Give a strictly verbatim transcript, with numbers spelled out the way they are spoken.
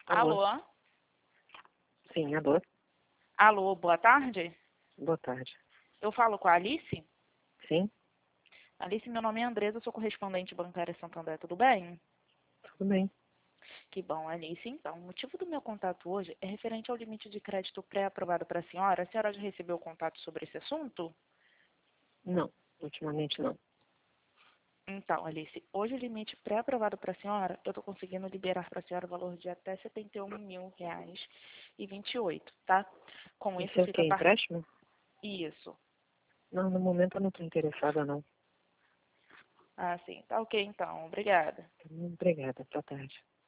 Alô? Alô? Sim, alô? Alô, boa tarde? Boa tarde. Eu falo com a Alice? Sim, Alice, meu nome é Andresa, eu sou correspondente bancária Santander, tudo bem? tudo bem. Que bom, Alice. Então, o motivo do meu contato hoje é referente ao limite de crédito pré-aprovado para a senhora. A senhora já recebeu contato sobre esse assunto? Não, ultimamente não. Então, Alice, hoje o limite pré-aprovado para a senhora, eu estou conseguindo liberar para a senhora o valor de até setenta e um mil reais e vinte e oito, tá? Com isso Isso é o fica quê? a par... Empréstimo? Isso. Não, no momento eu não estou interessada, não. Ah, sim. Tá ok, então. Obrigada. Obrigada, boa tarde.